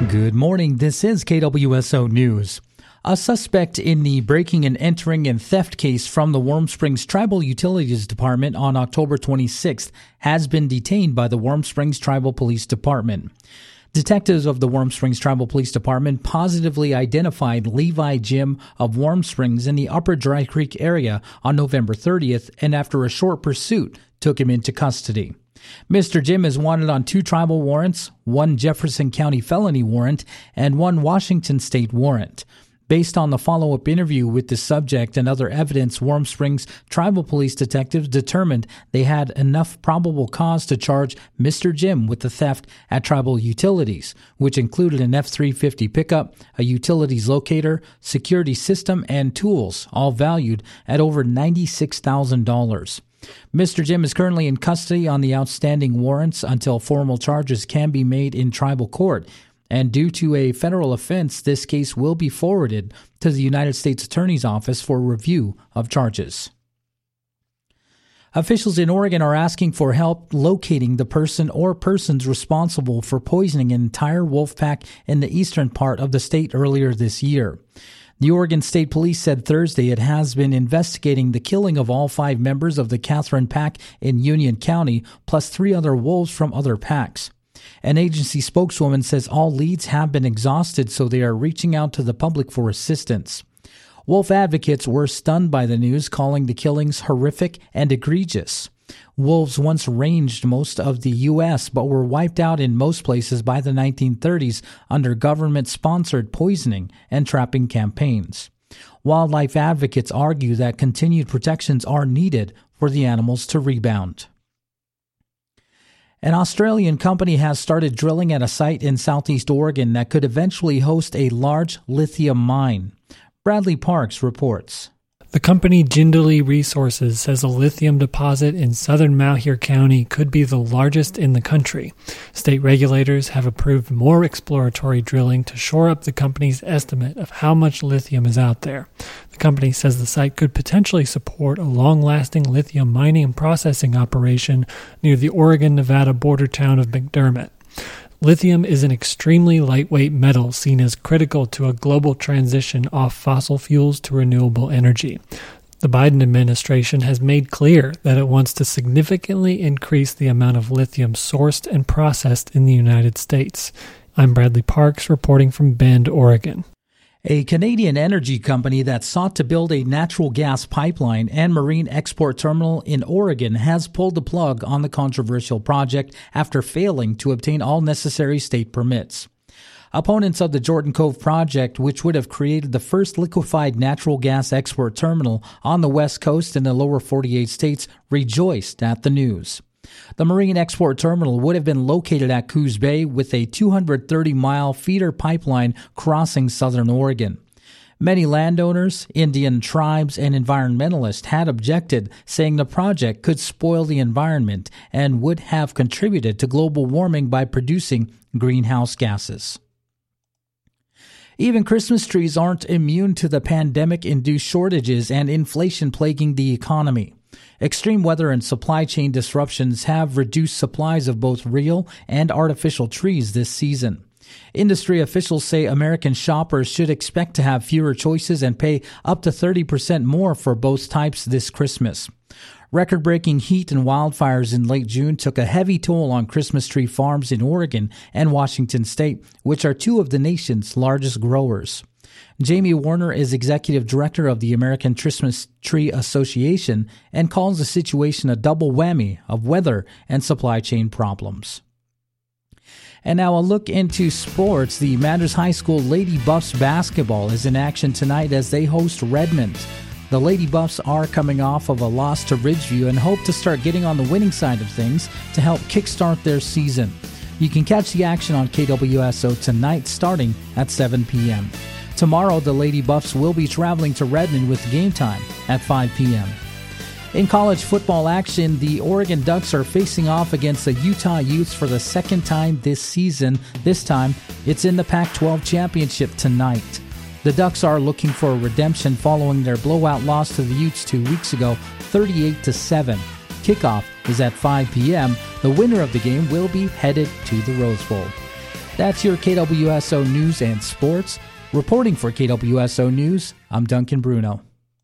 Good morning. This is KWSO News. A suspect in the breaking and entering and theft case from the Warm Springs Tribal Utilities Department on October 26th has been detained by the Warm Springs Tribal Police Department. Detectives of the Warm Springs Tribal Police Department positively identified Levi Jim of Warm Springs in the Upper Dry Creek area on November 30th, and after a short pursuit, took him into custody. Mr. Jim is wanted on 2 tribal warrants, 1 Jefferson County felony warrant, and 1 Washington State warrant. Based on the follow-up interview with the subject and other evidence, Warm Springs Tribal Police detectives determined they had enough probable cause to charge Mr. Jim with the theft at tribal utilities, which included an F-350 pickup, a utilities locator, security system, and tools, all valued at over $96,000. Mr. Jim is currently in custody on the outstanding warrants until formal charges can be made in tribal court. And due to a federal offense, this case will be forwarded to the United States Attorney's Office for review of charges. Officials in Oregon are asking for help locating the person or persons responsible for poisoning an entire wolf pack in the eastern part of the state earlier this year. The Oregon State Police said Thursday it has been investigating the killing of all 5 members of the Catherine Pack in Union County, plus 3 other wolves from other packs. An agency spokeswoman says all leads have been exhausted, so they are reaching out to the public for assistance. Wolf advocates were stunned by the news, calling the killings horrific and egregious. Wolves once ranged most of the U.S., but were wiped out in most places by the 1930s under government-sponsored poisoning and trapping campaigns. Wildlife advocates argue that continued protections are needed for the animals to rebound. An Australian company has started drilling at a site in southeast Oregon that could eventually host a large lithium mine. Bradley Parks reports. The company Jindalee Resources says a lithium deposit in southern Malheur County could be the largest in the country. State regulators have approved more exploratory drilling to shore up the company's estimate of how much lithium is out there. The company says the site could potentially support a long-lasting lithium mining and processing operation near the Oregon-Nevada border town of McDermott. Lithium is an extremely lightweight metal seen as critical to a global transition off fossil fuels to renewable energy. The Biden administration has made clear that it wants to significantly increase the amount of lithium sourced and processed in the United States. I'm Bradley Parks reporting from Bend, Oregon. A Canadian energy company that sought to build a natural gas pipeline and marine export terminal in Oregon has pulled the plug on the controversial project after failing to obtain all necessary state permits. Opponents of the Jordan Cove project, which would have created the first liquefied natural gas export terminal on the West Coast in the lower 48 states, rejoiced at the news. The marine export terminal would have been located at Coos Bay with a 230-mile feeder pipeline crossing southern Oregon. Many landowners, Indian tribes, and environmentalists had objected, saying the project could spoil the environment and would have contributed to global warming by producing greenhouse gases. Even Christmas trees aren't immune to the pandemic-induced shortages and inflation plaguing the economy. Extreme weather and supply chain disruptions have reduced supplies of both real and artificial trees this season. Industry officials say American shoppers should expect to have fewer choices and pay up to 30% more for both types this Christmas. Record-breaking heat and wildfires in late June took a heavy toll on Christmas tree farms in Oregon and Washington State, which are 2 of the nation's largest growers. Jamie Warner is executive director of the American Christmas Tree Association and calls the situation a double whammy of weather and supply chain problems. And now a look into sports. The Madras High School Lady Buffs basketball is in action tonight as they host Redmond. The Lady Buffs are coming off of a loss to Ridgeview and hope to start getting on the winning side of things to help kickstart their season. You can catch the action on KWSO tonight starting at 7 p.m. Tomorrow, the Lady Buffs will be traveling to Redmond with game time at 5 p.m. In college football action, the Oregon Ducks are facing off against the Utah Utes for the second time this season. This time, it's in the Pac-12 championship tonight. The Ducks are looking for a redemption following their blowout loss to the Utes 2 weeks ago, 38-7. Kickoff is at 5 p.m. The winner of the game will be headed to the Rose Bowl. That's your KWSO News and Sports. Reporting for KWSO News, I'm Duncan Bruno.